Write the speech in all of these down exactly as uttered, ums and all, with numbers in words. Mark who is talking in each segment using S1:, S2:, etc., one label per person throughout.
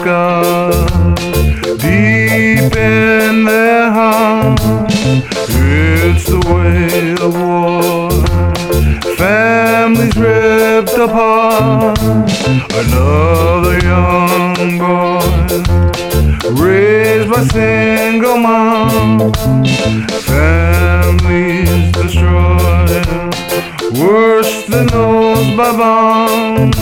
S1: scars deep in their hearts. It's the way of war, families ripped apart. Another young boy raised by single mom, families destroyed, worse than those by bomb.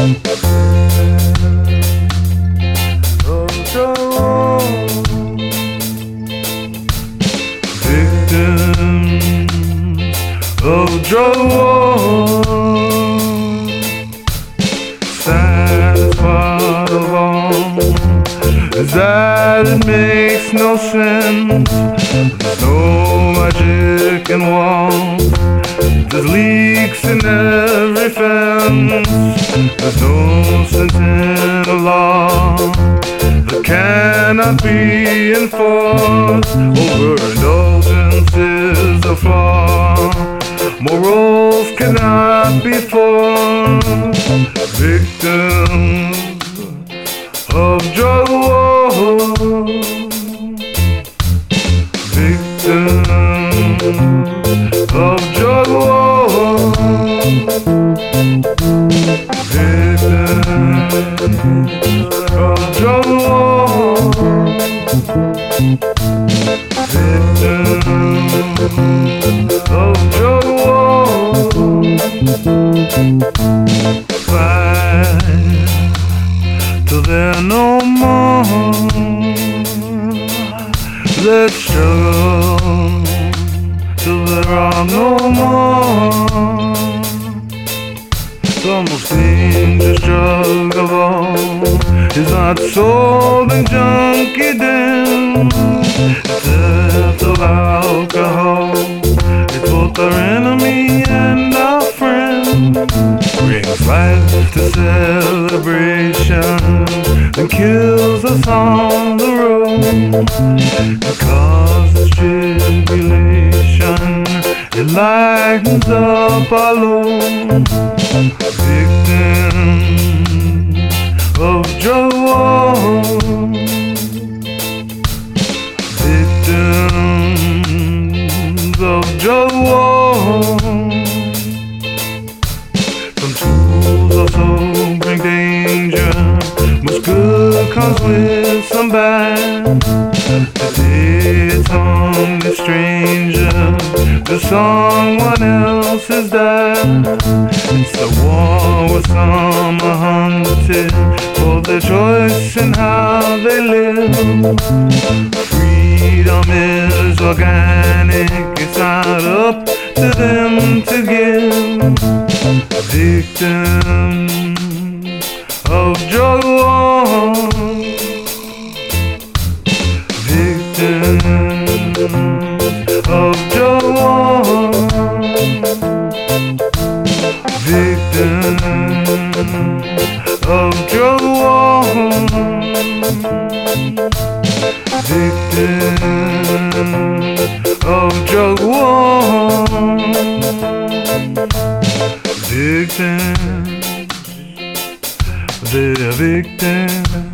S1: Victims of drug war, saddest part of all is that it makes no sense. There's no magic in walls, there's leaks in every fence. There's no sense in a law that cannot be enforced. Overindulgence is a flaw, morals cannot be forced. Victims of drug war, victims of drug war, victims of drug war, victims of drug war. Fight till there are no more. Let's struggle till there are no more. The most dangerous drug of all is not sold in junkie dens. It's death of alcohol, it's both our enemy and our friend. Brings life to celebration and kills us on the road. It causes tribulation, it lightens up our load. Victims of drug war, victims of drug war. Some tools also bring danger, much good comes with some bad. Today it's only stranger, to someone else is dead. It's the war where some are hunted for their choice in how they live. Freedom is organic, it's not up to them to give. Victims of drug war, victims of drug war, victims of drug war, victims of drug war, victims, they're victims.